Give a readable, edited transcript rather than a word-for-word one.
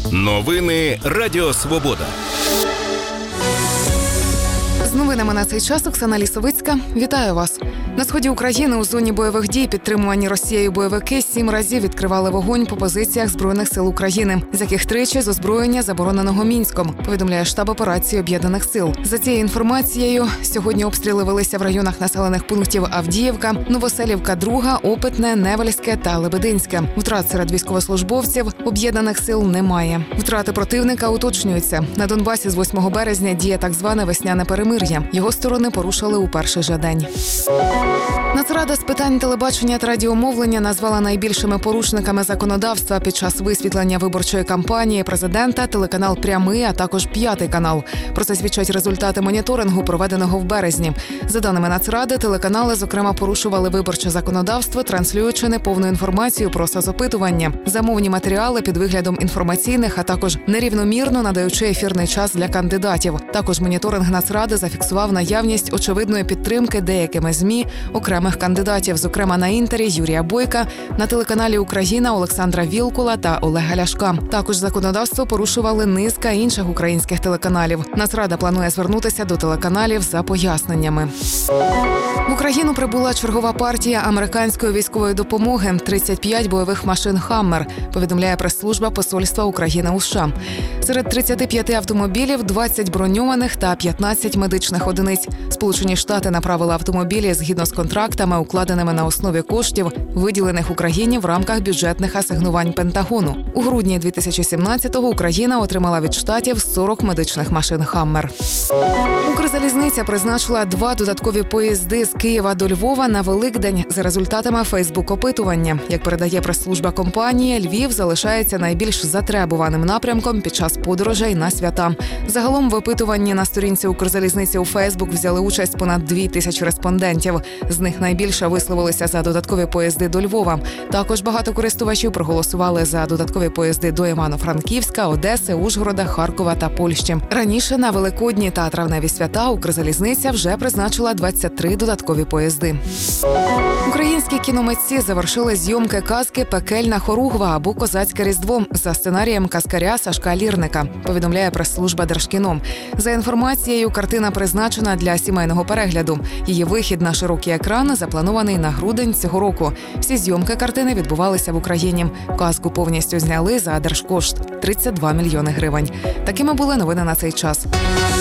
Новини Радіо Свобода. З новинами на цей час Оксана Лісовицька. Вітаю вас. На сході України у зоні бойових дій, підтримувані Росією бойовики, 7 разів відкривали вогонь по позиціях Збройних сил України, з яких 3 з озброєння, забороненого Мінськом, повідомляє штаб операції Об'єднаних сил. За цією інформацією, сьогодні обстріли велися в районах населених пунктів Авдіївка, Новоселівка, Друга, Опитне, Невельське та Лебединське. Втрат серед військовослужбовців Об'єднаних сил немає. Втрати противника уточнюються. На Донбасі з 8 березня діє так зване весняне перемир'я. Його сторони порушили у перший же день. Нацрада з питань телебачення та радіомовлення назвала найбільшими порушниками законодавства під час висвітлення виборчої кампанії президента телеканал «Прямий», а також «П'ятий канал». Про це свідчать результати моніторингу, проведеного в березні. За даними Нацради, телеканали, зокрема, порушували виборче законодавство, транслюючи неповну інформацію про соцопитування, замовні матеріали під виглядом інформаційних, а також нерівномірно надаючи ефірний час для кандидатів. Також моніторинг Нацради зафіксував наявність очевидної підтримки деякими ЗМІ окремих кандидатів, зокрема на Інтері Юрія Бойка, на телеканалі «Україна» Олександра Вілкула та Олега Ляшка. Також законодавство порушували низка інших українських телеканалів. Нацрада планує звернутися до телеканалів за поясненнями. В Україну прибула чергова партія американської військової допомоги – 35 бойових машин «Хаммер», повідомляє прес-служба Посольства України у США. Серед 35 автомобілів – 20 броньованих та 15 медичних одиниць. Сполучені Штати направили автомобілі згідно з контрактами, укладеними на основі коштів, виділених Україні в рамках бюджетних асигнувань Пентагону. У грудні 2017-го Україна отримала від Штатів 40 медичних машин «Хаммер». Укрзалізниця призначила 2 додаткові поїзди з Києва до Львова на Великдень за результатами Фейсбук-опитування. Як передає прес-служба компанії, Львів залишається найбільш затребуваним напрямком під час подорожей на свята. Загалом в опитуванні на сторінці Укрзалізниці у Фейсбук взяли участь понад 2000 респондентів. З них найбільше висловилися за додаткові поїзди до Львова. Також багато користувачів проголосували за додаткові поїзди до Івано-Франківська, Одеси, Ужгорода, Харкова та Польщі. Раніше на Великодні та травневі свята Укрзалізниця вже призначила 23 додаткові поїзди. Українські кіномитці завершили зйомки казки «Пекельна хоругва» або «Козацьке різдво» за сценарієм казкаря Сашка Лірника, повідомляє прес-служба Держкіно. За інформацією, картина призначена для сімейного перегляду. Її вихід на широкий екран запланований на грудень цього року. Всі зйомки картини відбувалися в Україні. Казку повністю зняли за держкошт – 32 мільйони гривень. Такими були новини на цей час.